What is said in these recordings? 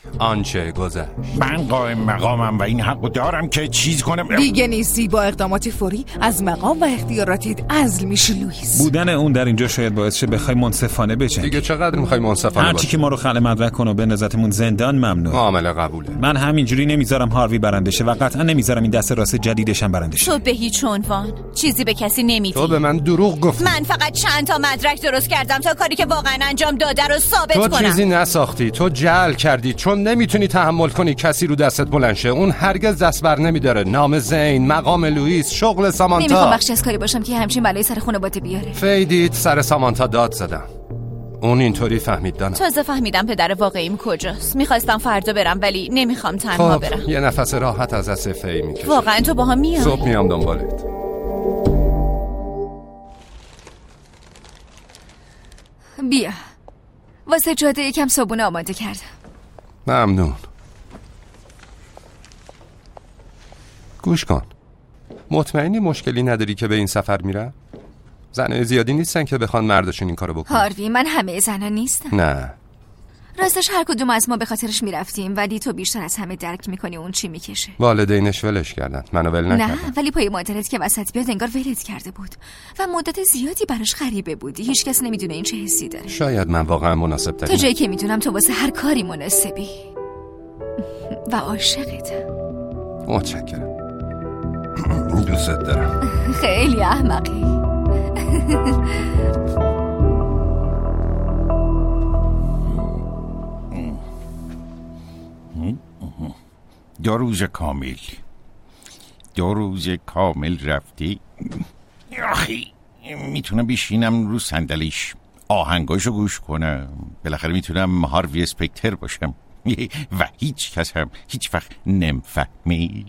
آنچه گذشت. من قائم مقامم و این حقو دارم که چیز کنم. دیگه نیستی. با اقدامات فوری از مقام و اختیاراتت عزل میشی لوئیس. بودن اون در اینجا شاید باعث شه بخوای منصفانه بجنگی. دیگه چقدر میخوای منصفانه هرچی که ما رو خلع مدرک کنه و به نظرتمون زندان ممنوع. معامله قبوله. من همینجوری نمیذارم هاروی برنده شه و قطعا نمیذارم این دست راست جدیدش هم برنده شه. تو به هیچ عنوان چیزی به کسی نمیدی. تو به من دروغ گفتی. من فقط چند تا مدرک درست کردم تا کاری که واقعا انجام داده رو ثابت کنم. تو چیزی نساختی. تو جعل کردی چون نمیتونی تحمل کنی کسی رو دستت بلند شه. اون هرگز دست بر نمیداره. نام زین، مقام لوئیس، شغل سامانتا. نمیخوام بخشی از کاری باشم که همچین بلایی سر خانواده بیاره. فیدیت سر سامانتا داد زدم. اون اینطوری فهمید دانم. تازه فهمیدم پدر واقعیم کجاست. میخواستم فردا برم ولی نمیخوام تنها برم. یه نفس راحت از دست فی میکشم. واقعا تو با هم میای؟ صبح میام دنبالت. بیا واسه جاده یکم صابونه آماده کردم. ممنون. گوش کن. مطمئنی مشکلی نداری که به این سفر میرم؟ زنای زیادی نیستن که بخوان مردشون این کارو بکنن. هاروی من همه زنا نیستم. نه راستش هر کدوم از ما به خاطرش میرفتیم ولی تو بیشتر از همه درک میکنی اون چی میکشه. والدینش ولش کردن، منو ول نکردن. نه ولی پای مادرت که وسط بیاد انگار ولت کرده بود و مدت زیادی براش غریبه بودی. هیچ کس نمیدونه این چه حسی داره. شاید من واقعا مناسب ترینم. تا جایی که میدونم تو واسه هر کاری مناسبی و عاشقتم. متشکرم. دوست دارم. خیلی احمقی. دو روز کامل رفتی. آخی میتونم بشینم رو صندلیش آهنگاشو گوش کنم. بالاخره میتونم هاروی اسپکتر باشم و هیچ کس هم هیچ وقت نمیفهمی.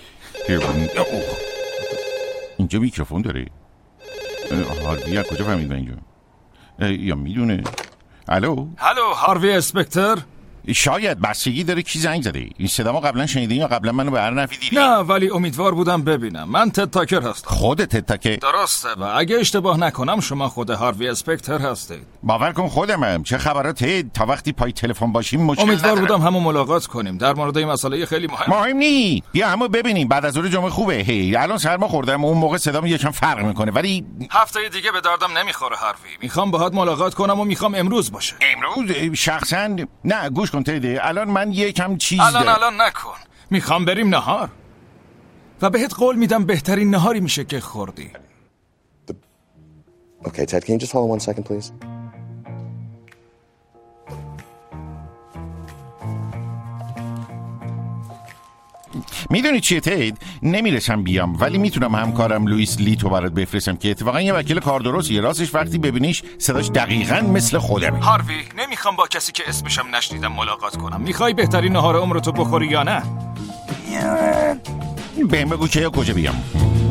اینجا میکروفون داره. هاروی از کجا فهمید اینجا؟ یا میدونه؟ الو هاروی اسپکتر؟ شاید بستگی داره کی زنگ زده. این صدامو قبلا شنیدین یا قبلا منو به هر نفی دیدین؟ نه ولی امیدوار بودم ببینم. من تد تاکر هستم. خودت تد تاکر؟ درسته و اگه اشتباه نکنم شما خود هاروی اسپکتر هستید. باور کن خودمم. چه خبراته؟ تا وقتی پای تلفن باشیم مشکل امیدوار ندارم. بودم همون ملاقات کنیم در مورد این مسئله خیلی مهم نی. بیا همو ببینیم بعد از ظهر جمعه خوبه. هی الان سرما خوردم اون موقع صدام یکم فرق میکنه ولی هفته دیگه به دردم نمیخوره هاروی. میخوام باهات ملاقات کنم و میخوام امروز باشه. امروز شخصا نه گوش کن تیده. الان من یکم چیز الان نکن. میخوام بریم نهار و بهت قول میدم بهترین نهاری میشه که خوردی. Okay, Ted, can you just hold on 1 second, please? میدونی چیه تید؟ نمیرسم بیام ولی میتونم همکارم لوئیس لیتو برات بفرستم که اتفاقا یه وکیل کار درستیه. راستش وقتی ببینیش صداش دقیقاً مثل خودمه. هاروی نمیخوام با کسی که اسمشم نشنیدم ملاقات کنم. میخوای بهترین نهار عمرتو بخوری یا نه؟ بهم بگو که یا کجا بیام.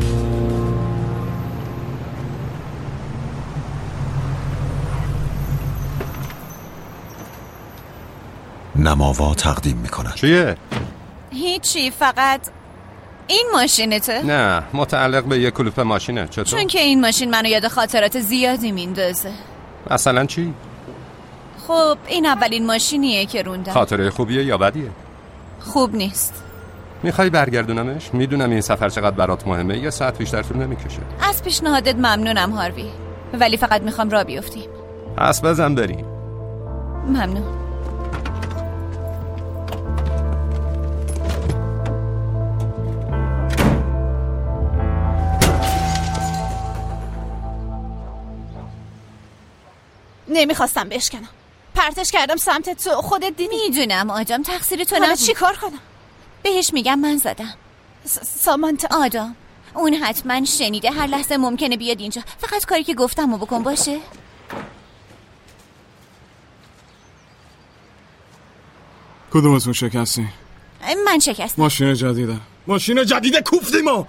نماوا تقدیم میکنن. چیه؟ هیچی فقط این ماشینته؟ نه متعلق به یه کلوپ ماشینه. چطور؟ چون که این ماشین منو یاد خاطرات زیادی میندازه. مثلا چی؟ خب این اولین ماشینیه که روندم. خاطره خوبیه یا بدیه؟ خوب نیست. میخوای برگردونمش؟ میدونم این سفر چقدر برات مهمه. 1 ساعت بیشتر طول نمیکشه. از پیشنهادت ممنونم هاروی ولی فقط میخوام راه بیفتیم. پس بزن بریم. ممنون. نمیخواستم بشکنم. پرتش کردم سمت تو. خودت دیدی. میدونم آدم تقصیر تو نبود. نبود. چی کار کنم؟ بهش میگم من زدم. سامانتا آدم اون حتما شنیده. هر لحظه ممکنه بیاد اینجا. فقط کاری که گفتم رو بکن باشه. کدومتون شکستی؟ من شکستم. ماشین جدیده. ماشین جدیده کوفتیمو.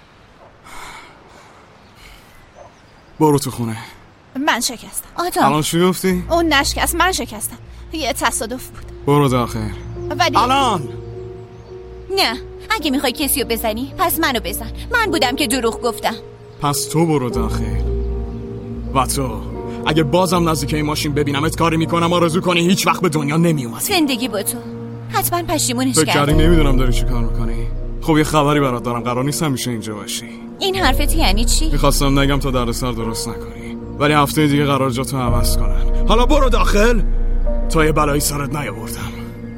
برو تو خونه. من شکستم. آدم الان چی گفتی؟ اون نشکست من شکستم. یه تصادف بود. برو داخل. ولی الان نه اگه میخوای کسی رو بزنی پس منو بزن. من بودم که دروغ گفتم. پس تو برو داخل. و تو اگه بازم نزدیک این ماشین ببینمت کاری میکنم آرزو کنی هیچ وقت به دنیا نمی اومدی. زندگی با تو حتما پشیمونش فکر کردی کرد. نمیدونم داری چی کار میکنی؟ خب یه خبری برات دارم، قرار نیست همیشه اینجا باشی. این حرفت یعنی چی؟ میخواستم نگم تا دردسر درست نکنی، ولی هفته دیگه قرار جا تو عوض کنن. حالا برو داخل تا یه بلایی سرت نیاوردم.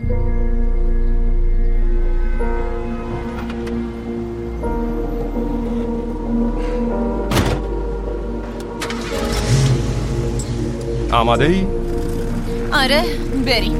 آماده ای؟ آره بریم.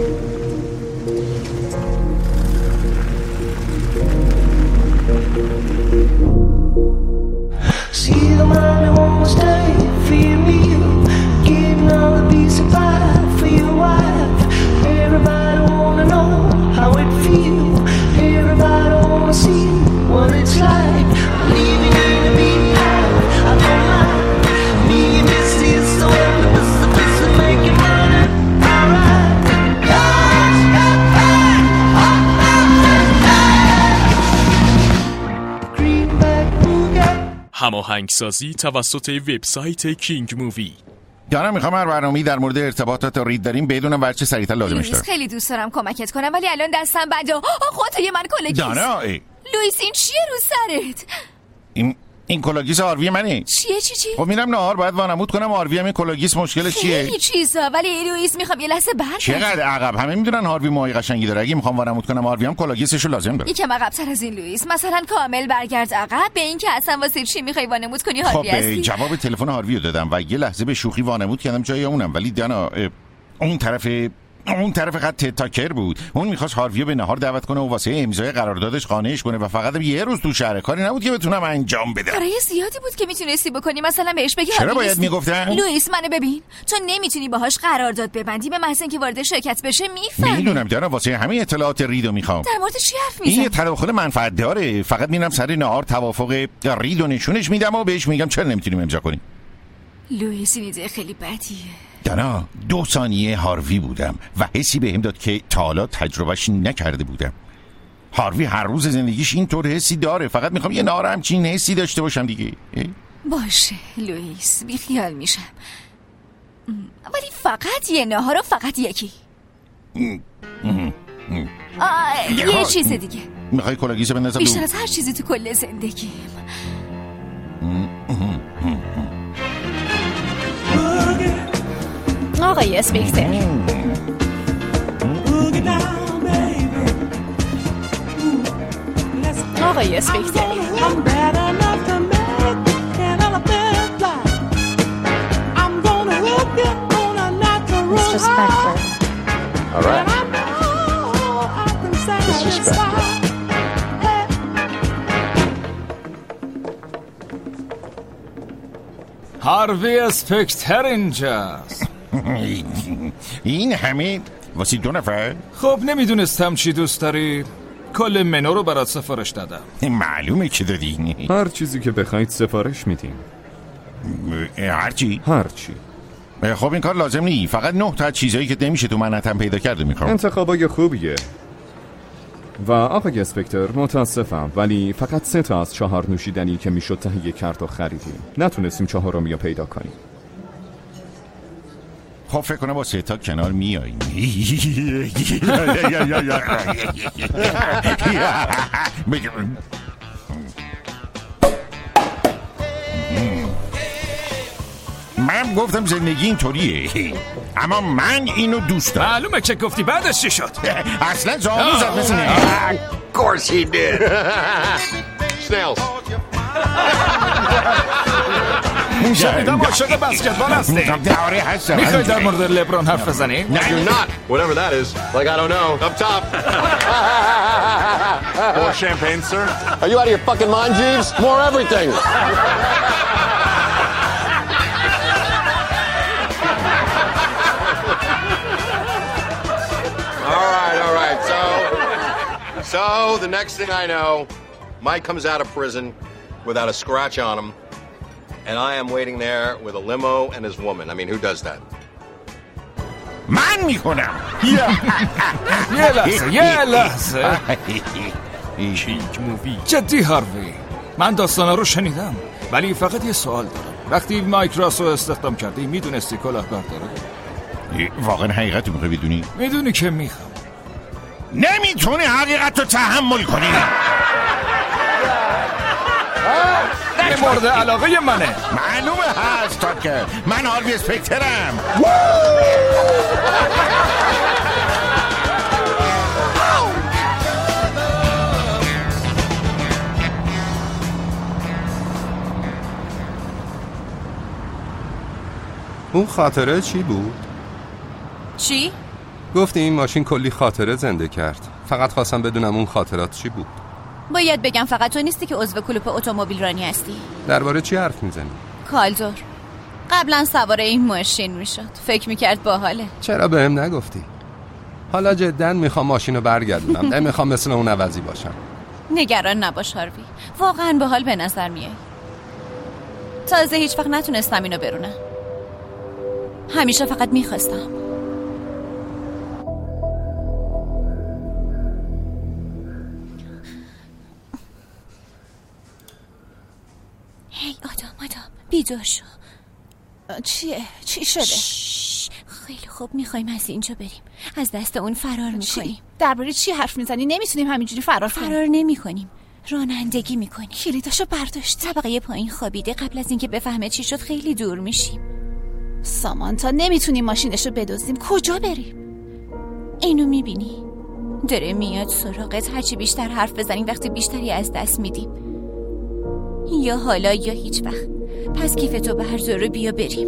هماهنگسازی توسط وبسایت کینگ مووی. دارم میخوام هر برنامه‌ای در مورد ارتباطات رید داریم بدونم بعد چه سریعتر لازمش داره. خیلی دوست دارم کمکت کنم ولی الان دستم بنده. خودت من کلاگیس. دانا لوئیس این چیه رو سرت؟ این کلاگیس آروی منه. چیه چی؟ خب میرم نهار باید وانمود کنم آروی هم این کلاگیس مشکلش چیه؟ خیلی چیزا ولی لوئیس میخوام یه لحظه برگرد. چقدر عقب؟ همه میدونن هاروی موهای قشنگی داره. اگه میخوام وانمود کنم آروی هم کلاگیسشو لازم داره. یکم عقب‌تر از این لوئیس، مثلا کامل برگرد عقب به این که اصلا واسه چی میخوای وانمود کنی هاروی هستی. خب جواب تلفن هاروی رو دادم و یه لحظه به شوخی وانمود کردم جای اونم، ولی دانا اون طرف خط تاکر بود. اون می‌خواست هاروی به نهار دعوت کنه و واسه امضای قراردادش قانعش کنه و فقط یه روز تو شهر کاری نبود که بتونم انجام بدم. کارای زیادی بود که میتونستی بکنی، مثلا بهش بگی چرا باید میگفتم؟ لوئیس منو ببین، تو نمیتونی باهاش قرارداد ببندی به محض اینکه وارد شرکت بشه. میفهمی؟ میدونم دارم واسه همه اطلاعات ریدو میخوام. در مورد چی حرف میزنی؟ این تداخل منفعت داره. فقط میرم سر نهار توافق ریدو نشونش میدم و بهش میگم چرا نمیتونیم امضا کنیم. لوئیس این ایده خیلی بدیه. دانا 2 ثانیه هاروی بودم و حسی بهم داد که تا حالا تجربهش نکرده بودم. هاروی هر روز زندگیش اینطور حسی داره. فقط میخوام یه نهار همچین حسی داشته باشم دیگه. باشه لوئیس بیخیال میشم، ولی فقط یه نهار و فقط یکی. یه چیز دیگه میخوای کلاگیسو بندازم بیشتر از هر چیزی تو کل زندگیم. آقای اسپیکتر آقای اسپیکتر هاروی اسپیکتر اینجاست. این همه واسه 2 نفر؟ خب نمیدونستم چی دوست داری، کل منو رو برات سفارش دادم. معلومه که دادی. هر چیزی که بخواید سفارش میدیم. هر چی؟ هر چی. خب این کار لازم نی. فقط 9 تا چیزایی که نمیشه تو منحتم پیدا کرده میخوام. انتخابای خوبیه. و آقای اسپکتر متاسفم ولی فقط 3 تا از 4 نوشیدنی که میشد تهیه کرد و خریدیم. نتونستیم 4می رو پیدا کنیم. خب فکر کنم با 3 تا کنار میاییم. من گفتم زندگی اینطوریه، اما من اینو دوست دارم. معلومه که گفتی بعدش چی شد؟ اصلا زامو زد مثل نه. Of course he did. Snails. شنیدم عاشق بسکتبال هستی. آره هستم. میخوای در مورد لبرون حرف بزنی؟ No, you're not. Whatever that is. Like, I don't know. Up top. More champagne, sir? Are you out of your fucking mind, Jeeves? More everything. All right. So the next thing I know, Mike comes out of prison without a scratch on him, and I am waiting there with a limo and his woman. I mean, who does that? من میکنم. یه لحظه. کینگ مووی. جدی هاروی، من داستانا رو شنیدم ولی فقط یه سوال دارم. وقتی مایک راسو استخدام کردی میدونستی کلاهبرداره؟ واقعا حقیقت میخوای بدونی؟ میدونی که میخوام. نمیتونی حقیقت رو تحمل کنی. این مورد علاقه منه. معلومه هست تاکر، من هاروی اسپکترم. اون خاطره چی بود؟ چی؟ گفتی این ماشین کلی خاطره زنده کرد. فقط خواستم بدونم اون خاطرات چی بود. باید بگم فقط تو نیستی که عضو کلوپ اتومبیل رانی هستی. درباره چی حرف میزنی؟ کالدور قبلا سوار این ماشین میشد، فکر میکرد باحاله. چرا بهم نگفتی؟ حالا جدا میخوام ماشین رو برگردونم، نمیخوام مثل اون عوضی باشم. نگران نباش هاروی، واقعا باحال به نظر میای. تازه هیچ وقت نتونستم اینو برونم، همیشه فقط میخواستم. هی آدم بیدار شو. چیه؟ چی شده؟ خیلی خوب، میخوایم از اینجا بریم، از دست اون فرار میکنیم. درباره چی حرف میزنی؟ نمیتونیم همینجوری فرار نمیکنیم، رانندگی میکنیم. کلیداشو برداشت، طبقه پایین خوابیده. قبل از اینکه بفهمه چی شد خیلی دور میشیم. سامانتا نمیتونیم ماشینشو بدزدیم، کجا بریم؟ اینو میبینی؟ داره میاد سراغت. هرچی بیشتر حرف بزنیم وقتی بیشتری از دست میدیم. یا حالا یا هیچ وقت. پس کیفتو بردار و بیا بریم.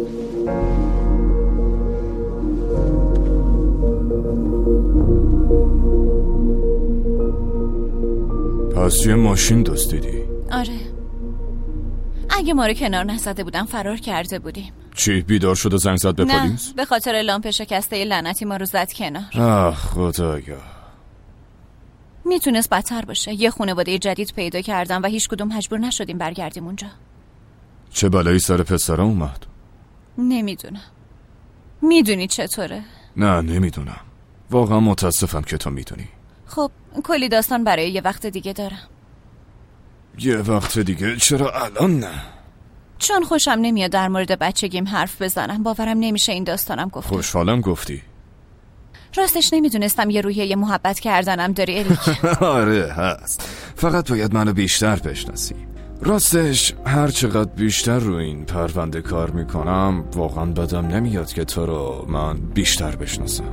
پس یه ماشین دزدیدی؟ آره، اگه ما رو کنار نزده بودن فرار کرده بودیم. چی؟ بیدار شد و زنگ زد به پلیس؟ نه، به خاطر لامپ شکسته لعنتی ما رو زد کنار. آه خدایا، میتونست بدتر باشه. یه خانواده جدید پیدا کردم و هیچ کدوم مجبور نشدیم برگردیم اونجا. چه بلایی سر پسرم اومد؟ نمیدونم. میدونی چطوره؟ نه نمیدونم، واقعا متاسفم که تو میدونی. خب کلی داستان برای یه وقت دیگه دارم. یه وقت دیگه؟ چرا الان نه؟ چون خوشم نمیاد در مورد بچگیم حرف بزنم. باورم نمیشه این داستانم گفتم. خوشحالم گفتی. راستش نمیدونستم یه روحیه محبت کردنم داری اریک. آره هست، فقط باید منو بیشتر بشناسی. راستش هر چقدر بیشتر رو این پرونده کار میکنم واقعا بدم نمیاد که تو رو من بیشتر بشناسم.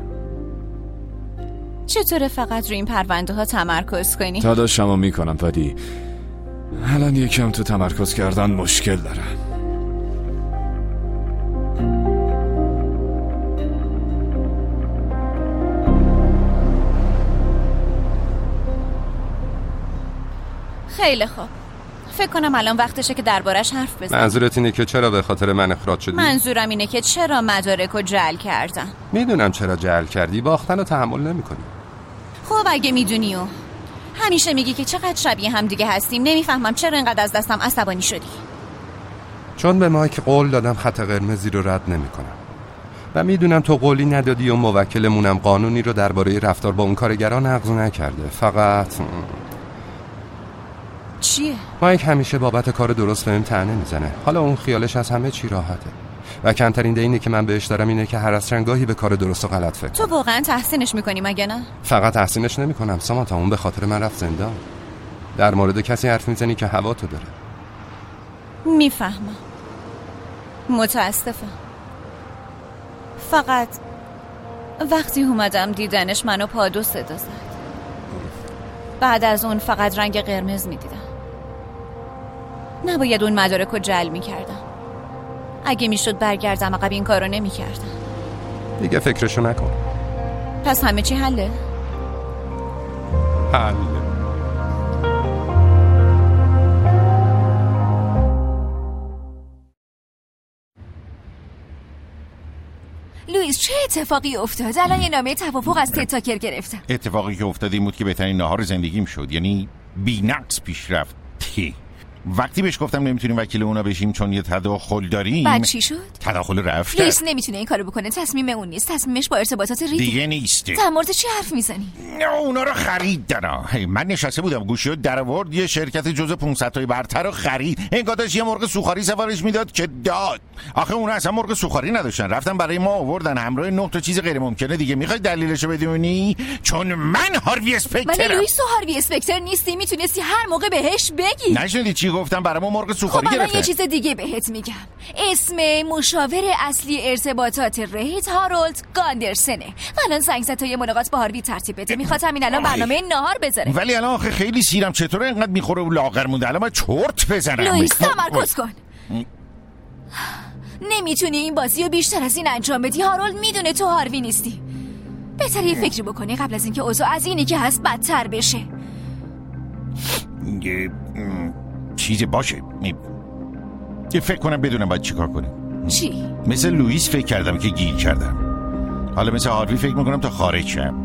چطوره فقط رو این پرونده ها تمرکز کنی؟ تلاشمو میکنم ولی الان یکم تو تمرکز کردن مشکل دارم. خیلی خوب، فکر کنم الان وقتشه که دربارش حرف بزنم. منظورت اینه که چرا به خاطر من اخراج شدی؟ منظورم اینه که چرا مدارکو جعل کردم. میدونم چرا جعل کردی، باختن رو تحمل نمی‌کنی. خب اگه میدونی و همیشه میگی که چقدر شبیه هم دیگه هستیم، نمیفهمم چرا اینقدر از دستم عصبانی شدی. چون به مایک قول دادم خط قرمزی رو رد نمی‌کنم و میدونم تو قولی ندادی و موکلمونم قانونی رو درباره رفتار با اون کارگرا نقض نکرده. فقط چیه؟ مایک همیشه بابت کار درست بهم طعنه میزنه. حالا اون خیالش از همه چی راحته و کمترین دینی که من بهش دارم اینه که هر از چندگاهی به کار درست و غلط فکر. تو واقعا تحسینش میکنی مگه نه؟ فقط تحسینش نمیکنم سامانتا، اون به خاطر من رفت زندان. در مورد کسی حرف میزنی که هوا تو داره. میفهمم، متاسفم. فقط وقتی اومدم دیدنش منو پادو صدا زد. بعد از اون فقط رنگ قرمز میدیدم. نباید اون مدارکو جعل میکردم. اگه میشد برگردم عقب این کارو نمیکردم. دیگه فکرشو نکن. پس همه چی حله؟ حله. لوئیس چه اتفاقی افتاد؟ الان یه نامه توافق از تد تاکر گرفتم. اتفاقی که افتاد این بود که بهترین ناهار زندگیم شد، یعنی بی‌نقص پیش رفت. وقتی بهش گفتم نمیتونیم وکیل اونا بشیم چون یه تداخل داریم. بعد چی شد؟ تداخل رفت. لوئیس نمیتونه این کارو بکنه، تصمیم اون نیست، تصمیمش با ارتباطات ریده دیگه نیست. در مورد چی حرف میزنی؟ اونا رو خریدن. من نشسته بودم گوشیو در آورد، یه شرکت جزء 500 تای برتر رو خرید. انگار داشت یه مرغ سوخاری سفارش میداد که داد. آخه اونا اصلا مرغ سوخاری نداشتن، رفتن برای ما آوردن همراه 9 تا چیز غیر ممکنه دیگه. میخوای دلیلشو بدونی؟ چون من هاروی اسپکترم. ولی لوئیس تو هاروی اسپکتر نیستی، میتونستی هر موقع بهش بگی. نشنیدی چی گفتم؟ برامو مرغ سوخاری گرفتن. خب یه چیز دیگه بهت میگم. اسم مشاور اصلی ارتباطات ریت هارولد گاندرسنه. الان زنگ زد تا یه ملاقات با هاروی ترتیب بده. میخواد همین الان برنامه نهار بذاره. ولی الان آخه خیلی سیرم، چطوره اینقدر میخوره و لاغر مونده؟ الان من چرت بزنم. لوئیس تمرکز کن. نمیتونی این بازی رو بیشتر از این انجام بدی. هارولد میدونه تو هاروی نیستی. بهتره یه فکری بکنی قبل از اینکه اوضاع از اینی که هست بدتر بشه. یه چیزی باشه. یه فکر کنم بدونم باید چیکار کنم. چی؟ مثل لوئیس فکر کردم که گیر کردم. حالا مثل هاروی فکر میکنم تا خارج شم.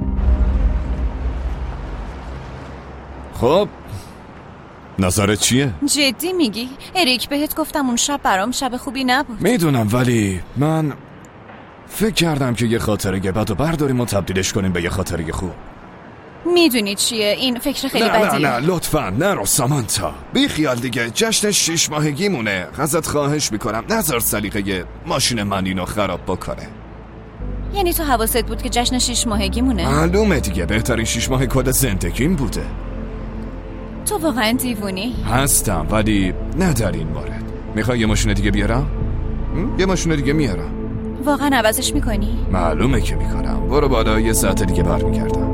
خب نظرت چیه؟ جدی میگی؟ اریک بهت گفتم اون شب برام شب خوبی نبود. میدونم ولی من فکر کردم که یه خاطره بد و برداریم و تبدیلش کنیم به یه خاطره خوب. میدونی چیه؟ این فکر خیلی بدیه. نه لطفا نرو سامانتا، بی خیال دیگه. جشن 6 ماهگیمونه. ازت خواهش میکنم نذار سلیقه ماشین من اینو خراب بکنه. یعنی تو حواست بود که جشن 6 ماهگیمونه؟ معلومه دیگه، بهترین 6 ماه کل زندگیم بوده. تو واقعا دیوونی؟ هستم ولی نه در این مورد. میخوای یه ماشین دیگه بیارم؟ یه ماشین دیگه میارم. واقعا عوضش میکنی؟ معلومه که میکنم. برو بالا، یه ساعت دیگه برمیگردم.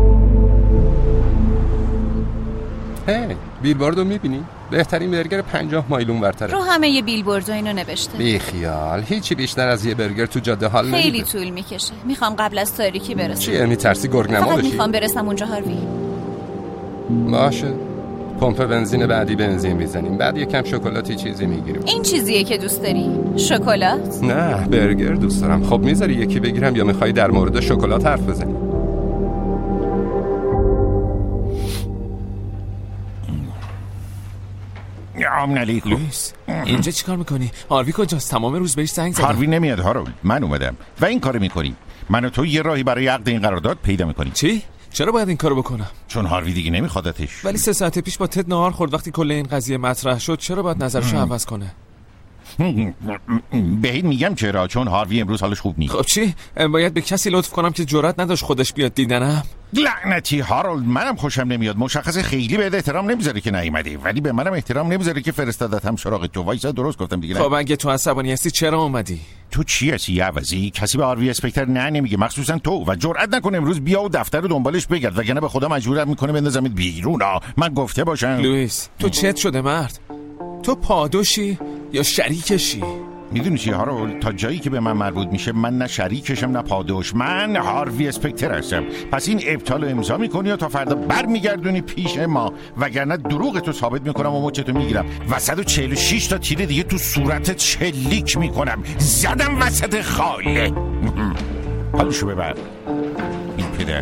بیلبوردو میبینی؟ بهترین برگر 50 مایل اونورتره. رو همه یه بیلبورد اینو نوشته. بی خیال، هیچی بیشتر از یه برگر تو جاده حال نمیده. خیلی طول میکشه. میخوام قبل از تاریکی برسم. چیه میترسی گرگ نما بشی؟ میخوام برسم اونجا هاروی. باشه. پمپ بنزین بعدی بنزین میزنیم، بعد یکم شکلاتی چیزی میگیریم. این چیزیه که دوست داری؟ شکلات؟ نه برگر دوست دارم. خب میذاری یکی بگیرم یا میخوای در مورد شکلات حرف بزنیم؟ لوئیس اینجا چیکار میکنی؟ هاروی کجاست؟ تمام روز بهش زنگ زدم. هاروی نمیاد هارولد، من اومدم و این کارو میکنیم. من و تو یه راهی برای عقد این قرارداد پیدا میکنیم. چی؟ چرا باید این کارو بکنم؟ چون هاروی دیگه نمیخوادتش. ولی 3 ساعت پیش با تد نهار خورد. وقتی کل این قضیه مطرح شد چرا باید نظرشو عوض کنه؟ بهت میگم چرا، چون هاروی امروز حالش خوب نیست. خب چی؟ باید به کسی لطف کنم که جرئت نداشت خودش بیاد دیدنم؟ لعنتی هارولد، منم خوشم نمیاد. مشخصه خیلی بهت احترام نمیذاره که نیومدی، ولی به منم احترام نمیذاره که فرستادتم سراغ تو. وایسا درست گفتم دیگه. خب اگه تو عصبانی هستی چرا اومدی؟ تو چی هستی یه عوضی؟ کسی به هاروی اسپکتر نه نمیگه، مخصوصا تو. و جرئت نکن امروز بیا و دفتر رو دنبالش بگرد، وگرنه به خدا مجبورم میکنه بندازمت بیرون. من گفته باشم. لوئیس تو چت شده مرد؟ تو پادوشی یا شریکشی؟ میدونی چی هارولد، تا جایی که به من مربوط میشه من نه شریکشم نه پادوش. من هاروی اسپکتر هستم. پس این ابطال رو امضا میکنی و تا فردا برمیگردونی پیش ما، وگرنه دروغ تو ثابت میکنم و مچتو میگیرم و 146 تا تیر دیگه تو صورتت شلیک میکنم. زدم وسط خاله. حالشو ببر این پدر.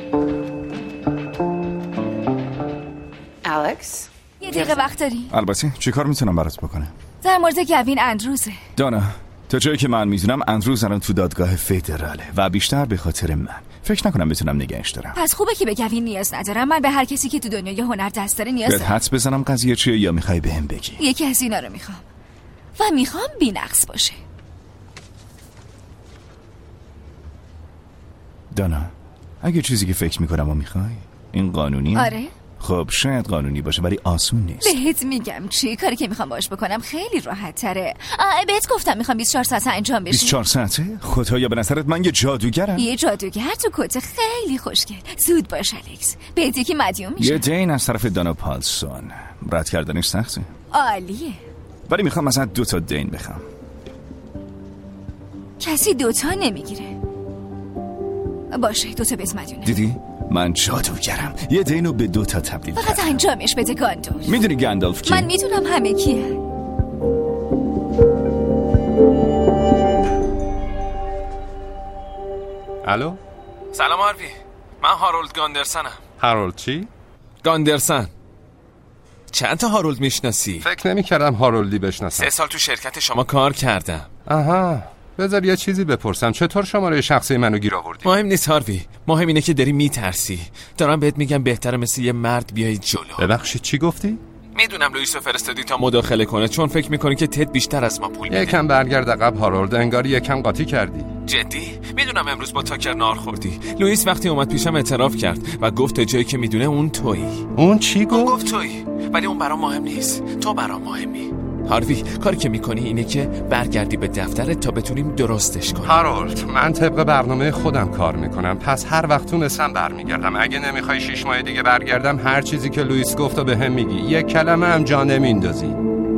الکس یه دقیقه وقت داری؟ البته. چی کار میتونم برات بکنم؟ در مورد گوین اندروزه. دانا، تا جایی که من میدونم اندروز الان تو دادگاه فدراله و بیشتر به خاطر من. فکر نکنم بتونم نگهش دارم. پس خوبه که به گوین نیاز ندارم. من به هر کسی که تو دنیای هنر دست داره نیاز دارم. حدس بزنم قضیه چیه یا میخوای بهم بگی؟ یکی از اینا رو میخوام و میخوام بی‌نقص باشه. دانا، اگه چیزی که فکر میکنم و میخوای این قانونیه؟ آره. خب شاید قانونی باشه ولی آسون نیست. بهت میگم چی کاری که میخوام باش بکنم خیلی راحت تره. بهت گفتم میخوام 24 ساعت انجام بشه. 24 ساعته؟ خدایا به نظرت من یه جادوگرم؟ یه جادوگر تو کت خیلی خوشگل. زود باش الکس، بهت یکی مدیون میشه. یه دین از طرف دانا پالسون. رد کردنش سخته. عالیه. ولی میخوام ازت 2 تا دین بخوام. کسی 2 تا نمیگیره. باشه 2 تا بهت مدیونه. دیدی؟ من جادوگرم. یه دینو به 2 تا تبدیل کردم. فقط انجامش بده گاندالف. میدونی گاندالف کیه؟ من میدونم همه کیه. الو؟ سلام هاروی، من هارولد گاندرسنم. هارولد چی؟ گاندرسن. چند تا هارولد میشناسی؟ فکر نمی‌کردم هارولدی بشناسم. 3 سال تو شرکت شما کار کردم. آها، بذار یه چیزی بپرسم. چطور شماره شخصی منو گیر آوردی؟ مهم نیست هاروی، مهم اینه که داری میترسی. دارم بهت میگم بهتره مثل یه مرد بیای جلو. ببخشید چی گفتی؟ میدونم لوئیسو فرستادی تا مداخله کنه چون فکر میکنی که تد بیشتر از ما پول میده. یکم برگرد عقب هارولد، انگار یکم قاطی کردی. جدی؟ میدونم امروز با تاکر نار خوردی. لوئیس وقتی اومد پیشم اعتراف کرد و گفت تا جایی که میدونه اون تویی. اون چی گفت؟ اون گفت تویی، ولی اون برام مهم نیست. تو برام مهمی. هاروی، کاری که میکنی اینه که برگردی به دفترت تا بتونیم درستش کنیم. هارولد، من طبق برنامه خودم کار میکنم، پس هر وقت تونستم برمیگردم. اگه نمیخوای 6 ماه دیگه برگردم، هر چیزی که لوئیس گفت به هم میگی. یک کلمه هم جا نمیندازی.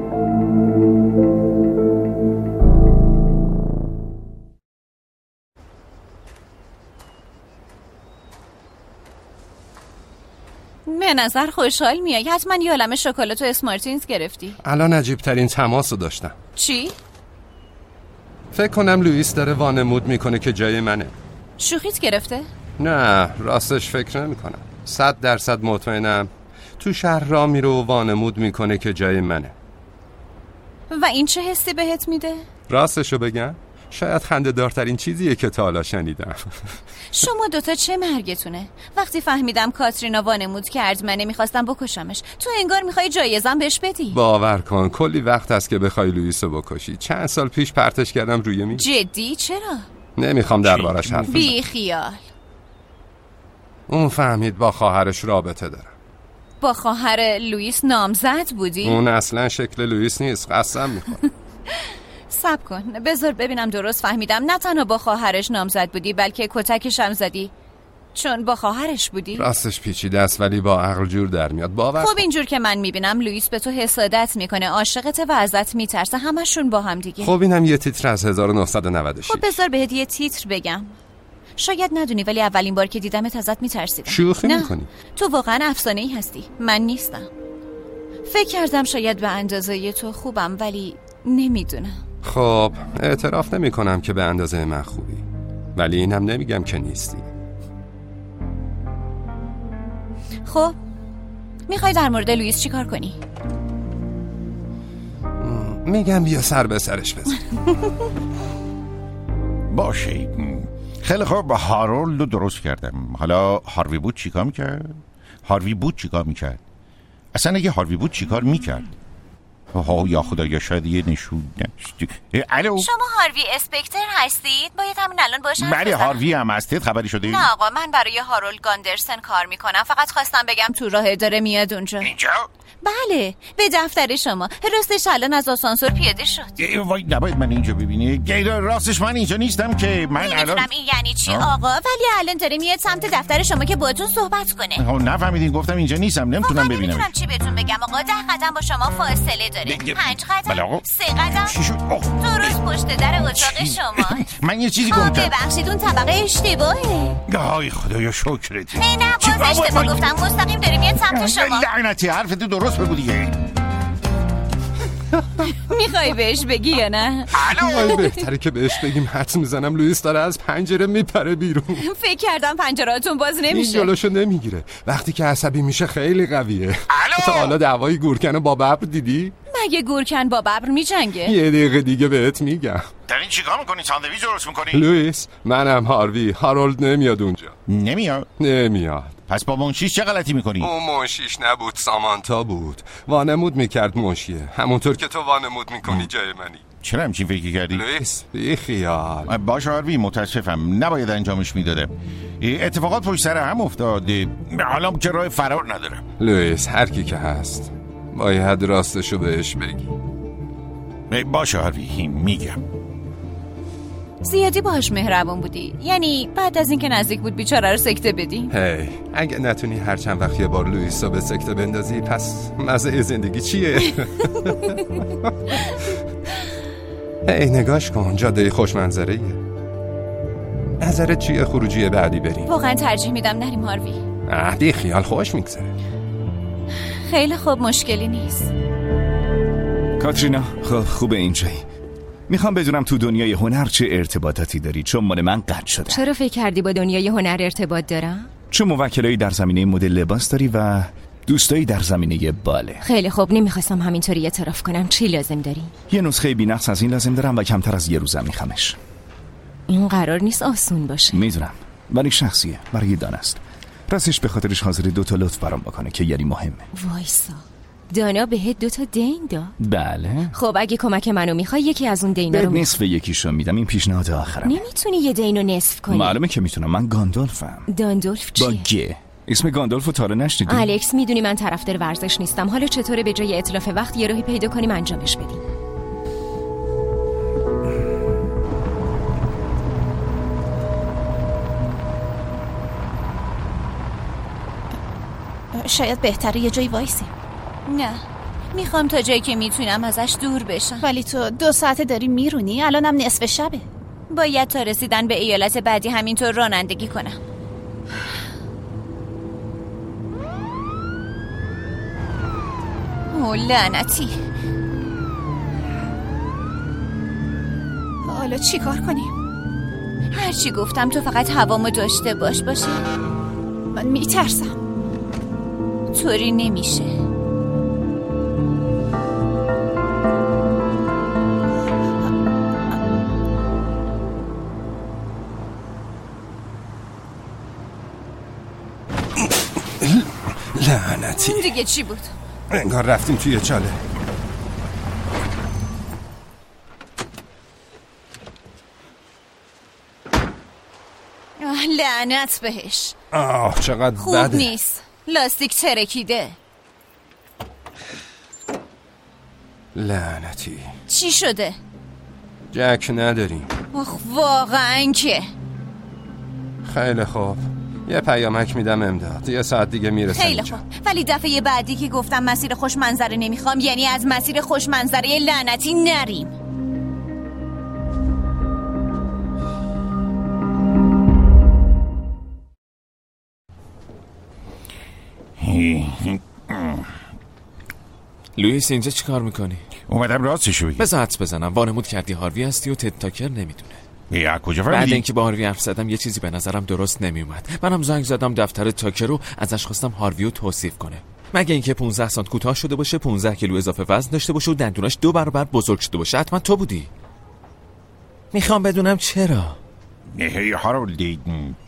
به نظر خوشحال میای. حتما یه عالمه شکلات و اسمارتینز گرفتی. الان عجیب ترین تماسو داشتم. چی؟ فکر کنم لوئیس داره وانمود میکنه که جای منه. شوخیت گرفته؟ نه، راستش فکر نمیکنم. 100% مطمئنم تو شهر را میره و وانمود میکنه که جای منه. و این چه حسی بهت میده؟ راستشو بگم شاید خنده دارترین چیزیه که تا حالا شنیدم. شما دوتا چه مرگتونه؟ وقتی فهمیدم کاترینا وانمود کرد من نمیخواستم بکشمش. تو انگار میخوای جایزم بهش بدی. باور کن کلی وقت هست که بخوای لوئیسو بکشی. چند سال پیش پرتش کردم روی میز. جدی؟ چرا؟ نمیخوام دربارش حرف بزنم. بی خیال. اون فهمید با خواهرش رابطه داره. با خواهر لوئیس نامزد بودی؟ اون اصلا شکل لوئیس نیست، قسم میخورم. صبر کن بذار ببینم درست فهمیدم. نه تنها با خواهرش نامزد بودی بلکه کتکش هم زدی چون با خواهرش بودی؟ راستش پیچیده است ولی با عقل جور در میاد. باور خب اینجور که من میبینم لوئیس به تو حسادت میکنه، عاشقته و ازت میترسه، همشون با هم دیگه. خب اینم یه تیتر از 1996. خب بذار بهت یه تیتر بگم. شاید ندونی ولی اولین بار که دیدمت ازت میترسیدم. شوخی میکنی؟ تو واقعا افسانه‌ای هستی، من نیستم. فکر کردم شاید به اندازه تو خوبم ولی نمیدونم. خب اعتراف نمی کنم که به اندازه من خوبی، ولی اینم نمیگم که نیستی. خب میخوای در مورد لوئیس چی کار کنی؟ میگم بیا سر به سرش بزن. باشه خیلی خوب. هارولد رو درست کردم. حالا هاروی بود چیکار میکرد؟ هاروی بود چیکار میکرد؟ اصلا اگه هاروی بود چیکار میکرد؟ یا خدایا شاید یه نشون نشد. الو شما هاروی اسپکتر هستید؟ باید همین الان باشم. بله هاروی هم هستید. خبری شده؟ نه آقا من برای هارولد گاندرسن کار میکنم. فقط خواستم بگم تو راه داره میاد اونجا. اینجا؟ بله به دفتر شما. راستش الان از آسانسور پیاده شد. وای نباید من اینجا ببینی. راستش من اینجا نیستم که من الان نمیدونم این یعنی چی آقا، ولی الان داره میاد سمت دفتر شما که باهاتون صحبت کنه. نفهمیدین گفتم اینجا نیستم، نمیتونم ببینم. نمیدونم چی بهتون بگم آقا. 10 قدم با شما فاصله داره. 5 قدم 3 قدم درست پشت در اتاق شما. من یه چیزی گفتم. ببخشید اون طبقه اشتباهه. آی خدایا شکرت. نه باز اشتباه گفتم. مستقیم داره میاد سمت شما. لعنتی حرفتو درست بگو دیگه. میخوای بهش بگی یا نه؟ الو بهتره که بهش بگیم. حدس میزنم لوئیس داره از پنجره میپره بیرون. فکر کردم پنجرهاتون باز نمیشه. این جلوشو نمیگیره. وقتی که عصبی میشه خیلی قویه. تا حالا دعوای گورکن با ببر دیدی؟ مگه گورکن با ببر میجنگه؟ یه دقیقه دیگه بهت میگم. دارین چیکار میکنی؟ ساندویچ درست میکنی؟ لوئیس منم هاروی. هارولد نمیاد اونجا. نمیاد. پس با منشیش چه غلطی میکنی؟ اون منشیش نبود، سامانتا بود. وانمود میکرد منشیه، همونطور که تو وانمود میکنی جای منی. چرا همچین فکری کردی؟ لوئیس بی خیال. باشه هاروی متاسفم، نباید انجامش میدادم. اتفاقات پشت سر هم افتاده، حالا که راه فرار ندارم. لوئیس هر کی که هست باید راستشو بهش بگی. باشه هاروی میگم. زیادی باهاش مهربون بودی، یعنی بعد از اینکه نزدیک بود بیچاره رو سکته بدی. اگه نتونی هر چند وقت یه بار لوئیسو به سکته بندازی پس مزه زندگی چیه؟ نگاش کن، جاده خوش منظره. نظرت چیه خروجی بعدی بریم؟ واقعا ترجیح میدم نریم هاروی. بی خیال، خوش میگذره. خیلی خوب، مشکلی نیست. کاترینا خب خوبه اینجایی. میخوام بدونم تو دنیای هنر چه ارتباطاتی داری، چون مال من قطع شده. چرا فکر کردی با دنیای هنر ارتباط دارم؟ چون موکلایی در زمینه مدل لباس داری و دوستایی در زمینه باله. خیلی خوب، نمیخواستم همینطوری اعتراف کنم. چی لازم داری؟ یه نسخه بی‌نقص از این لازم دارم و کمتر از یه روزم میخوامش. این قرار نیست آسون باشه. میدونم، ولی شخصیه، برای دان است. راستش به خاطرش حاضر 2 تا لطف برام بکنه که یعنی مهمه. وایسا، دانا بهت 2 تا دین داد؟ بله. خب اگه کمک منو میخوای یکی از اون دینا رو نصف یکیشو میدم. این پیشنهاد آخرم. نمیتونی یه دینو نصف کنی. معلومه که میتونم. من گاندالفم. گاندالف چیه؟ با گ. اسم گاندالفو تا حالا نشنیدی؟ الکس، میدونی من طرفدار ورزش نیستم. حالا چطوره به جای اتلاف وقت یه راهی پیدا کنیم انجامش بدیم؟ شاید بهتره یه جایی وایسی. نه، میخوام تا جایی که میتونم ازش دور بشم. ولی تو 2 ساعته داری میرونی، الانم نصف شبه. باید تا رسیدن به ایالت بعدی همینطور رانندگی کنم. اوه لعنتی. حالا چی کار کنیم؟ هرچی گفتم تو فقط هوامو داشته باشه. من میترسم. طوری نمیشه. لعنتی. دیگه چی بود؟ انگار رفتیم توی چاله. لعنت بهش. چقدر خوب بده. نیست. لاستیک ترکیده. لعنتی. چی شده؟ جک نداریم. آخ واقعا که. خیلی خوب، یه پیامک میدم امداد. 1 ساعت دیگه میرسم. خیلی خوب، ولی دفعه بعدی که گفتم مسیر خوش منظره نمیخوام، یعنی از مسیر خوش منظره لعنتی نریم. لوئیس اینجا چی کار میکنی؟ اومدم راستشو بگی. بذار حدس بزنم. وانمود کردی هاروی هستی و تد تاکر نمیدونه. یا کجا فهمیدی؟ بعد اینکه با هاروی حرف زدم یه چیزی به نظرم درست نمیومد. منم زنگ زدم دفتر تاکر رو، ازش خواستم هارویو توصیف کنه. مگه اینکه 15 سانت کوتاه شده باشه، 15 کیلو اضافه وزن داشته باشه و دندوناش 2 برابر بزرگ شده باشه. حتما تو بودی. میخوام بدونم چرا. هارولد،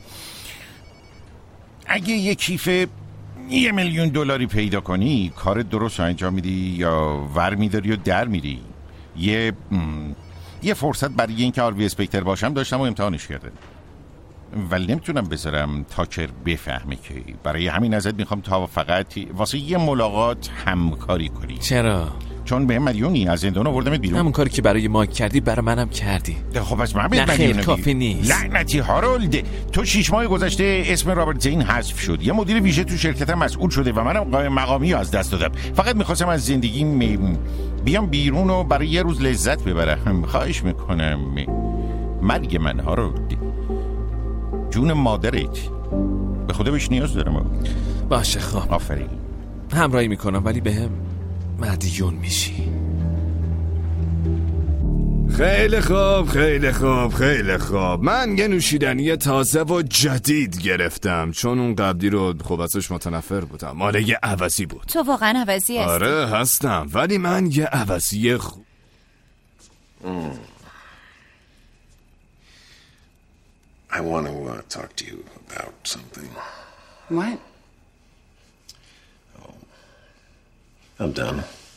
اگه یه کیف $1,000,000 پیدا کنی، کار درست انجام میدی یا ور میداری و در میری؟ یه فرصت برای اینکه آروی اسپکتر باشم داشتم و امتحانش کردم، ولی نمیتونم بذارم تاکر بفهمه که برای همین ازت میخوام تا فقط واسه یه ملاقات همکاری کنی. چرا؟ چون به مدیونی، از زندان آوردمت بیرون. همون کاری که برای مایک کردی برای منم کردی. خب از من نه خیلی کافی نیست. لعنتی هارولد، تو 6 ماه گذشته اسم رابرت زین حذف شد، یه مدیر ویژه تو شرکتم مسئول شده و منم قائم مقامی از دست دادم. فقط میخواستم از زندگیم بیام بیرون و برای یه روز لذت ببرم. خواهش میکنم. مرگ من هارولد، جون مادرت، به خدا بهش نیاز دارم. باشه خب، آفرین. همراهی میکنم ولی بهم مدیون میشی. خیلی خوب خیلی خوب خیلی خوب. من یه نوشیدنی تازه و جدید گرفتم، چون اون قبلی رو خب ازش متنفر بودم. مال یه عوضی بود. تو واقعا عوضی هستی؟ آره هستم، ولی من یه عوضی خوب. I want to talk to you about something. What? I'm done.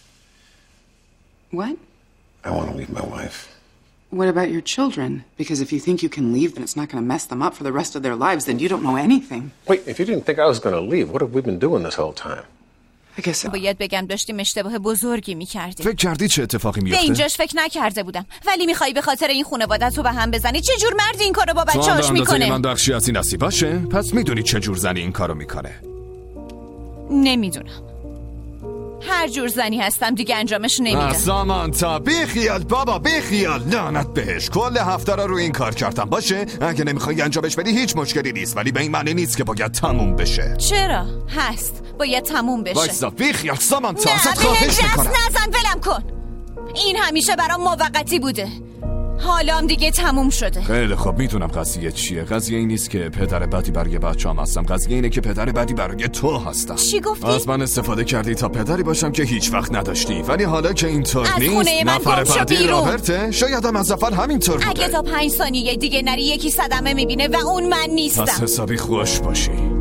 What? I want to leave my wife. What about your children? Because if you think you can leave, then it's not going to mess them up for the rest of their lives, then you don't know anything. Wait, if you didn't think I was going to leave, what have we been doing this whole time? باید بگم داشتیم اشتباه بزرگی میکردیم. فکر کردی چه اتفاقی میفته؟ به اینجاش فکر نکرده بودم، ولی میخوای به خاطر این خانوادت رو به هم بزنی؟ چه جور مردی این کارو با بچه‌هاش میکنه؟ من بخشی از این نصیبشه؟ پس میدونی چه جور زنی این کارو میکنه؟ نمیدونم. هر جور زنی هستم دیگه انجامش نمیدم. سامانتا بیخیال بابا، بیخیال. لعنت بهش، کل هفته رو این کار کردم. باشه اگه نمیخوای انجامش بدی هیچ مشکلی نیست، ولی به این معنی نیست که باید تموم بشه. چرا؟ هست، باید تموم بشه. وایسا بیخیال سامانتا، ازت خواهش میکنم. نزن، ولم کن. این همیشه برام موقتی بوده. حالام دیگه تموم شده. خیلی خب میدونم قضیه چیه. قضیه این نیست که پدر بدی برای بچه‌ام هستم. قضیه اینه که پدر بدی برای تو هستم. چی گفتی؟ از من استفاده کردی تا پدری باشم که هیچ وقت نداشتی. ولی حالا که اینطور نیست، نفر بعدی رابرته. شاید هم از اول همینطور بوده. اگه تا 5 ثانیه دیگه نری یکی صدمه میبینه و اون من نیستم. پس حسابی خوش باشی.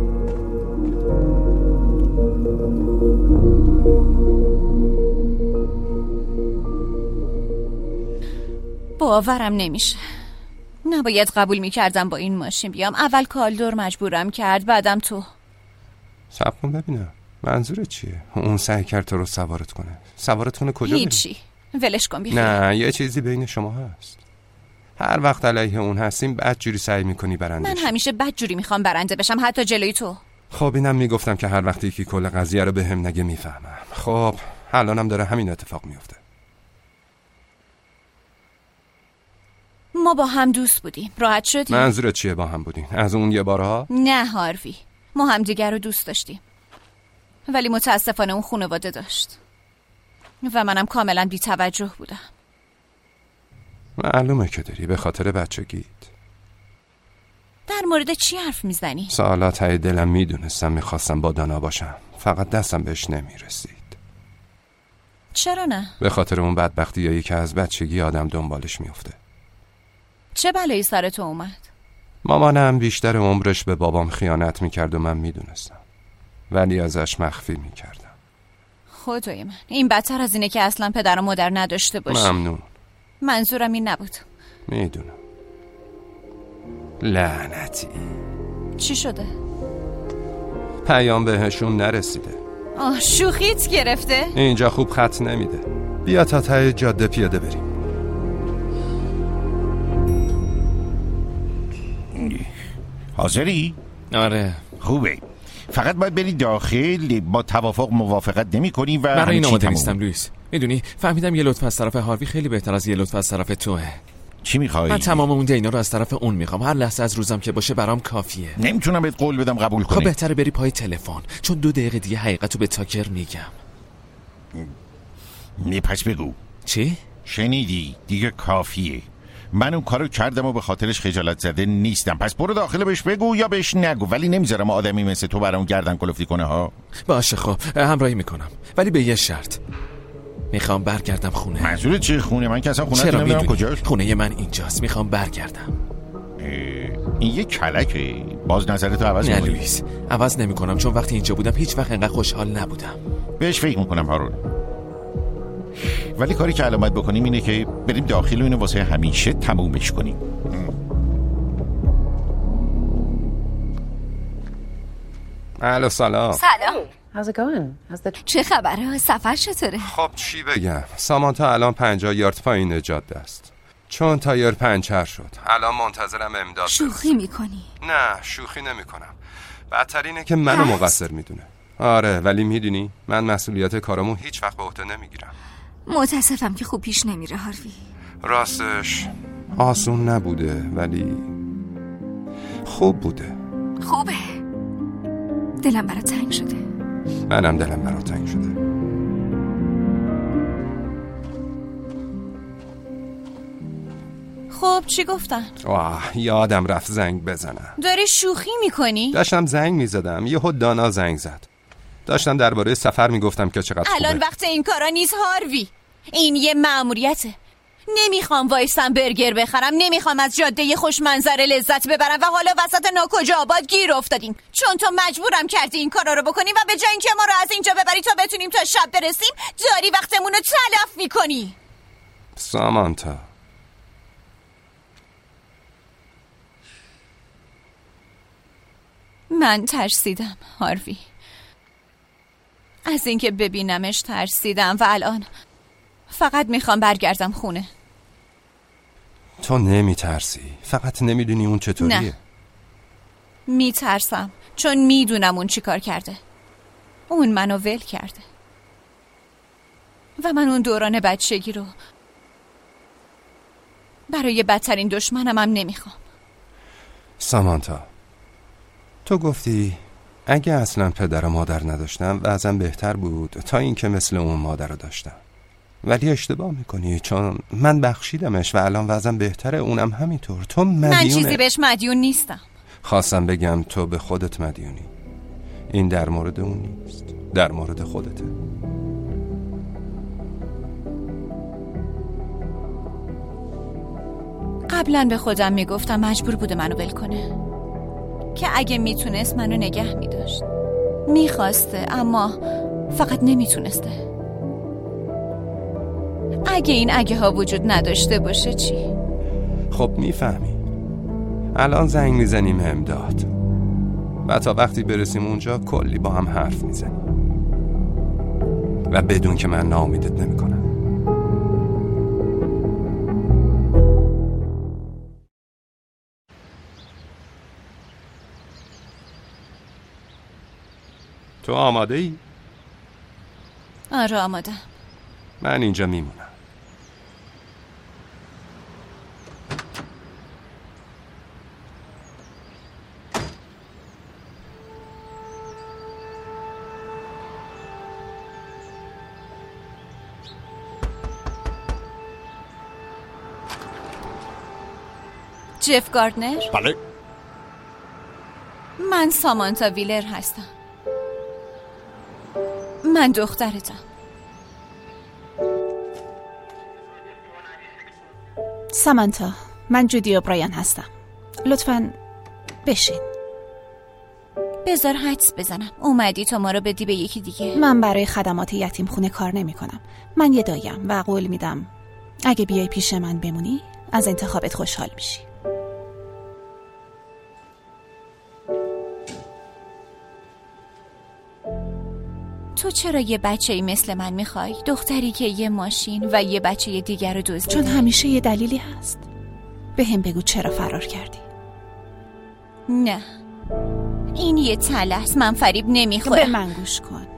باورم نمیشه. نباید قبول میکردم با این ماشین بیام. اول کالدور مجبورم کرد، بعدم تو. صبر کن ببینم منظورت چیه؟ اون سعی کرد تو رو سوارت کنه کجا بری؟ هیچی، ولش کن بیخیر. نه یه چیزی بین شما هست. هر وقت علیه اون هستیم بدجوری سعی میکنی برنده من همیشه بدجوری میخوام برنده بشم، حتی جلوی تو. خب اینم میگفتم که هر وقتی که کل قضیه رو بهم نگه میفهمم. خب الانم داره همین اتفاق میفته. ما با هم دوست بودیم، راحت شدیم. منظورت چیه با هم بودیم؟ از اون یه بارها؟ نه هاروی، ما هم دیگر رو دوست داشتیم، ولی متاسفانه اون خانواده داشت و منم کاملا بی توجه بودم. معلومه که داری به خاطر بچگیت. در مورد چی حرف میزنی؟ سالا ته دلم میدونستم میخواستم با دانا باشم، فقط دستم بهش نمیرسید. چرا نه؟ به خاطر اون بدبختیایی که از بچگی آدم دنبالش میفته. چه بلایی سر تو اومد؟ مامانم بیشتر عمرش به بابام خیانت میکرد و من میدونستم، ولی ازش مخفی میکردم. خدای من، این بدتر از اینه که اصلا پدر و مادر نداشته باشی. ممنون. منظورم این نبود. میدونم. لعنتی. چی شده؟ پیام بهشون نرسیده. شوخیت گرفته؟ اینجا خوب خط نمیده. بیا تا ته جاده پیاده بریم. حاضری؟ آره. خوبه. فقط باید بری داخل. با توافق موافقت نمی کنی و برای این آماده نیستم لوئیس. میدونی فهمیدم یه لطف از طرف هاروی خیلی بهتر از یه لطف از طرف توه. چی میخوایی؟ من تمام اون دینا رو از طرف اون میخوام. هر لحظه از روزم که باشه برام کافیه. نمیتونم بهت قول بدم قبول کنی. خب بهتره بری پای تلفن، چون 2 دقیقه دیگه حقیقتو به تاکر میگم. پس بگو. چی؟ شنیدی دیگه کافیه. من اون کارو کردم و به خاطرش خجالت زده نیستم. پس برو داخل بهش بگو یا بهش نگو، ولی نمیذارم آدمی مثل تو برام گردن کلفتی کنه ها. باشه خب همراهی میکنم، ولی به یه شرط. میخوام برگردم خونه. منظورت چیه خونه؟ من که اصلا خونه نمیدونم کجاست. خونه من اینجاست، میخوام برگردم. این یه کلکه. باز نظرتو عوض نه می‌کنی؟ لوئیس، عوض نمیکنم، چون وقتی اینجا بودم هیچ وقت انقدر خوشحال نبودم. بهش فکر میکنم هارون، ولی کاری که علامت بکنیم اینه که بریم داخل و اینو واسه همیشه تمومش کنیم. الو سلام. How's it going? چه خبره؟ سفر چطوره؟ خب چی بگم، سامانتا الان 50 یارد پایین جاده است، چون تایر پنچر شد. الان منتظرم امداد. شوخی میکنی؟ نه شوخی نمیکنم. بدتر اینه که منو مقصر میدونه. آره ولی میدونی من مسئولیت کارامو هیچ وقت به عهده نمیگیرم. متاسفم که خوب پیش نمیره هاروی. راستش آسون نبوده ولی خوب بوده. خوبه. دلم برات تنگ شده. منم دلم برات تنگ شده. خب چی گفتن؟ یادم رفت زنگ بزنم. داری شوخی میکنی؟ داشتم زنگ میزدم، یهو دانا زنگ زد. داشتم درباره سفر میگفتم که چقدر خوبه. الان وقت این کارا نیست هاروی، این یه مأموریته. نمیخوام وایسم برگر بخرم، نمیخوام از جاده خوش منظره لذت ببرم و حالا وسط ناکجا آباد گیر افتادیم، چون تو مجبورم کردی این کارا رو بکنی و به جای اینکه ما رو از اینجا ببری تا بتونیم تا شب برسیم داری وقتمون رو تلف میکنی. سامانتا من ترسیدم هاروی، از اینکه ببینمش ترسیدم و الان فقط میخوام برگردم خونه. تو نمیترسی، فقط نمیدونی اون چطوریه. نه میترسم، چون میدونم اون چی کار کرده. اون منو ول کرده و من اون دوران بچگی رو برای بدترین دشمنم هم نمیخوام. سامانتا تو گفتی اگه اصلا پدر و مادر نداشتم وضعم بهتر بود تا اینکه مثل اون مادر رو داشتم. ولی اشتباه میکنی، چون من بخشیدمش و الان وضعم بهتره. اونم همینطور. تو مدیونه. من چیزی بهش مدیون نیستم. خواستم بگم تو به خودت مدیونی. این در مورد اون نیست، در مورد خودته. قبلا به خودم میگفتم مجبور بوده منو ول کنه، که اگه میتونست منو نگه میداشت. میخواسته اما فقط نمیتونسته. اگه این اگه ها وجود نداشته باشه چی؟ خب میفهمی. الان زنگ میزنیم امداد و تا وقتی برسیم اونجا کلی با هم حرف میزنیم و بدون که من ناامیدت نمیکنم. تو آماده ای؟ آره آماده. من اینجا میمونم. جف گاردنر؟ بله. من سامانتا ویلر هستم. من دخترتم. سامانتا، من جودی اوبرایان هستم. لطفاً بشین. بذار حدس بزنم اومدی تا ما رو بدی به یکی دیگه. من برای خدمات یتیم خونه کار نمی کنم. من یه دایم و قول میدم اگه بیای پیش من بمونی از انتخابت خوشحال میشی. تو چرا یه بچه‌ای مثل من میخوای؟ دختری که یه ماشین و یه بچه دیگر رو دزدیده. چون همیشه یه دلیلی هست. به هم بگو چرا فرار کردی. نه، این یه تلس. من فریب نمیخورم. به من گوش کن.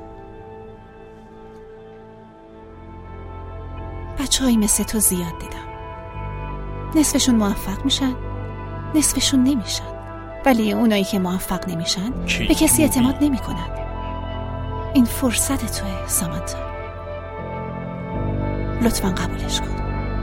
بچه‌هایی مثل تو زیاد دیدم. نصفشون موفق میشن، نصفشون نمیشن. ولی اونایی که موفق نمیشن به کسی اعتماد نمیکنن. این فرصت توه سامانتا. لطفاً قبولش کن.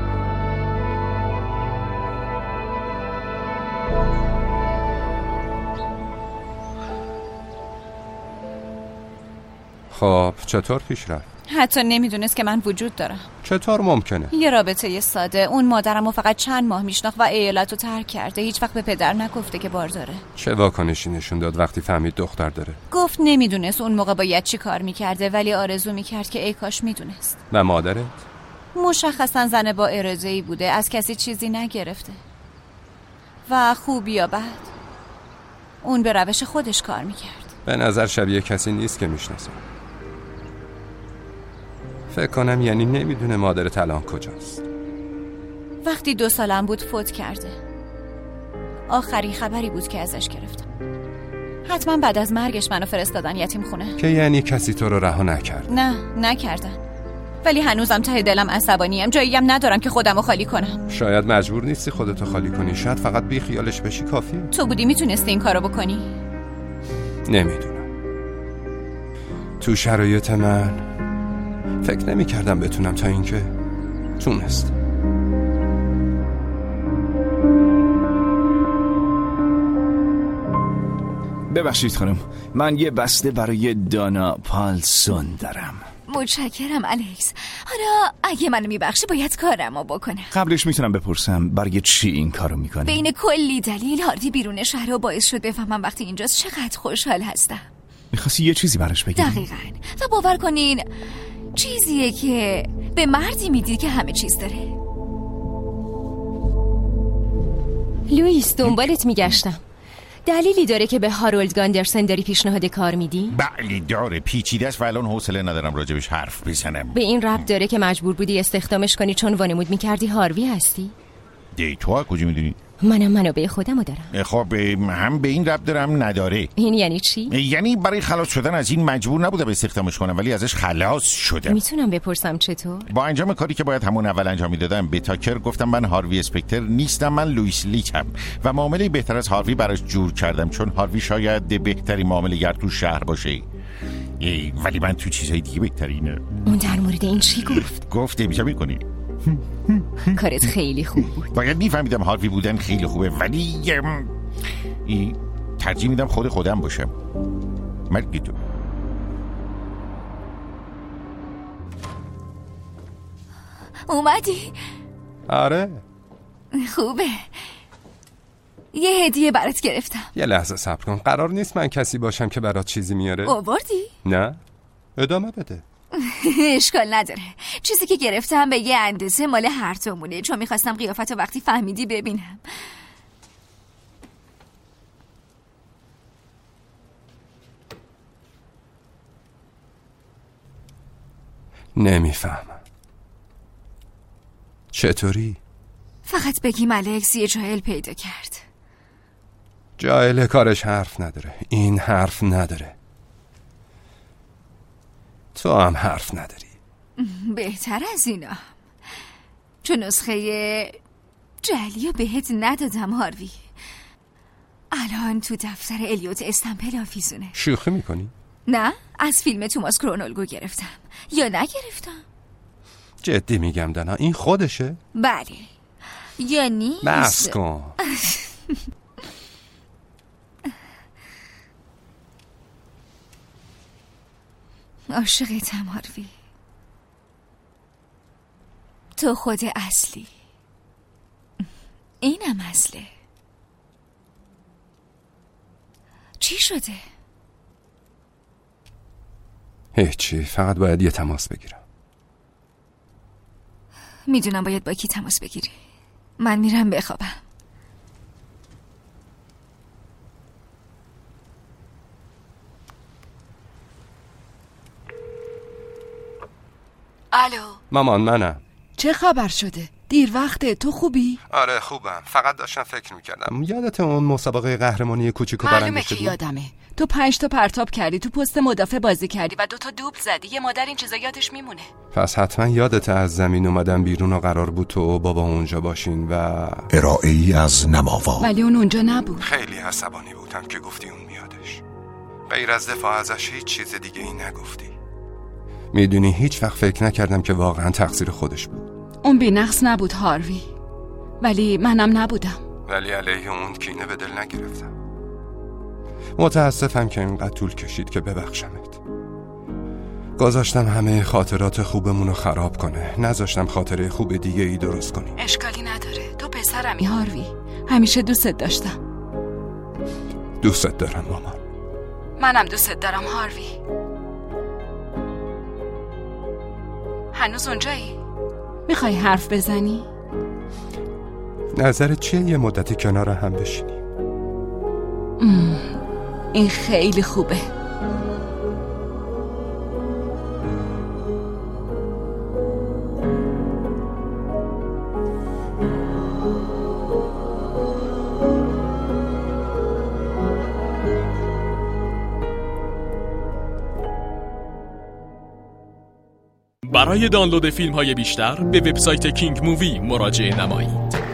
خب چطور پیش رفت؟ حتی نمیدونست که من وجود دارم. چطور ممکنه؟ یه رابطه ساده. اون مادرمو فقط چند ماه میشناخت و ایالتو ترک کرده. هیچ وقت به پدر نگفته که بار داره. چه واکنشی نشون داد وقتی فهمید دختر داره؟ گفت نمیدونست اون موقع باید چی کار میکرده، ولی آرزو میکرد که ای کاش میدونست. و مادرت؟ مشخصا زن با اراده‌ای بوده، از کسی چیزی نگرفته و خوب یا بد اون به روش خودش کار میکرد. به نظر شبیه کسی نیست که میشناسه. فکر کنم یعنی نمیدونه مادرت الان کجاست. وقتی 2 سالم بود فوت کرده. آخرین خبری بود که ازش گرفتم. حتما بعد از مرگش منو فرستادن یتیم خونه. که یعنی کسی تو رو رها نکرد؟ نه، نکردن. ولی هنوزم ته دلم عصبانیم. جاییم ندارم که خودمو خالی کنم. شاید مجبور نیستی خودتو خالی کنی. شاید فقط بی خیالش بشی کافیه. تو بودی میتونستی این کارو بکنی؟ نمیدونم. تو شرایط من فکر نمی کردم بتونم، تا اینکه تونست. ببخشید خانم، من یه بسته برای دانا پالسون دارم. متشکرم الکس. حالا اگه منو میبخشی باید کارمو بکنم. قبلش میتونم بپرسم برای چی این کارو میکنی؟ بین کلی دلیل هاردی بیرون شهر رو باعث شد بفهمم وقتی اینجاست چقدر خوشحال هستم. میخواستی یه چیزی براش بگی؟ دقیقاً. و باور کنین چیزیه که به مردی میدید که همه چیز داره. لوئیس، دنبالت میگشتم. دلیلی داره که به هارولد گاندرسن داری پیشنهاد کار میدی؟ بله داره. پیچیده است و الان حوصله ندارم راجبش حرف بزنم. به این ربط داره که مجبور بودی استخدامش کنی چون وانمود میکردی هاروی هستی؟ تو کجا میدونی؟ منم منابع خودمو دارم. خب هم به این ربط دارم نداره. این یعنی چی؟ یعنی برای خلاص شدن از این مجبور نبودم استخدامش کنم، ولی ازش خلاص شدم. میتونم بپرسم چطور؟ با انجام کاری که باید همون اول انجام میدادم به تاکر گفتم من هاروی اسپکتر نیستم، من لوئیس لیکم و معامله بهتر از هاروی براش جور کردم، چون هاروی شاید بهترین معامله‌گر تو شهر باشه. ولی من تو چیزهای دیگه بهترینه. اون در مورد این چی گفت؟ گفت نمیشه میکنی. کارت خیلی خوب بود. باید میفهمیدم هاروی بودن خیلی خوبه، ولی ترجیح میدم خودم باشم. مرگی تو. اومدی؟ آره. خوبه. یه هدیه برات گرفتم. یه لحظه صبر کن. قرار نیست من کسی باشم که برات چیزی میاره؟ آوردی؟ نه. ادامه بده. اشکال نداره. چیزی که گرفتم به یه اندازه مال هر دومونه، چون میخواستم قیافتو وقتی فهمیدی ببینم. نمیفهمم. چطوری؟ فقط بگیم الکس یه جاهل پیدا کرد. جاهل کارش حرف نداره. این حرف نداره. تو هم حرف نداری. بهتر از اینا، چون نسخه جعلی رو بهت ندادم هاروی. الان تو دفتر الیوت استمپل آویزونه. شوخی میکنی؟ نه، از فیلم توماس کرونولگو گرفتم. یا نگرفتم؟ جدی میگم دانا، این خودشه؟ بله. یا نیست؟ بس کن. عاشقتم هاروی. تو خود اصلی. اینم اصله. چی شده؟ هیچی، فقط باید یه تماس بگیرم. میدونم باید با کی تماس بگیری. من میرم بخوابم. الو مامان، منم. چه خبر شده؟ دیر وقته. تو خوبی؟ آره خوبم. فقط داشتم فکر میکردم. یادت اون مسابقه قهرمانی کوچیکو برنده شدی؟ معلومه که یادمه. تو 5 تا پرتاب کردی، تو پست مدافع بازی کردی و 2 تا دوبل زدی. یه مادر این چیزا یادش میمونه. پس حتما یادت از زمین اومدن بیرون و قرار بود تو و بابا اونجا باشین و ارائه‌ای از نماوا. ولی اون اونجا نبود. خیلی عصبانی بودم که گفتی اون میادش. غیر از دفاع ازش هیچ چیز دیگه ای نگفتی. میدونی هیچ وقت فکر نکردم که واقعا تقصیر خودش بود. اون بی‌نقص نبود هاروی، ولی منم نبودم. ولی علیه اون کینه به دل نگرفتم. متاسفم که اینقدر طول کشید که ببخشمت. گذاشتم همه خاطرات خوبمون رو خراب کنه، نذاشتم خاطره خوب دیگه ای درست کنی. اشکالی نداره، تو پسرمی هاروی. همیشه دوستت داشتم. دوستت دارم مامان. منم دوستت دارم هاروی. هنوز اونجایی؟ میخوای حرف بزنی؟ نظرت چیه یه مدتی کنار هم بشینیم؟ این خیلی خوبه. برای دانلود فیلم‌های بیشتر به وبسایت کینگ مووی مراجعه نمایید.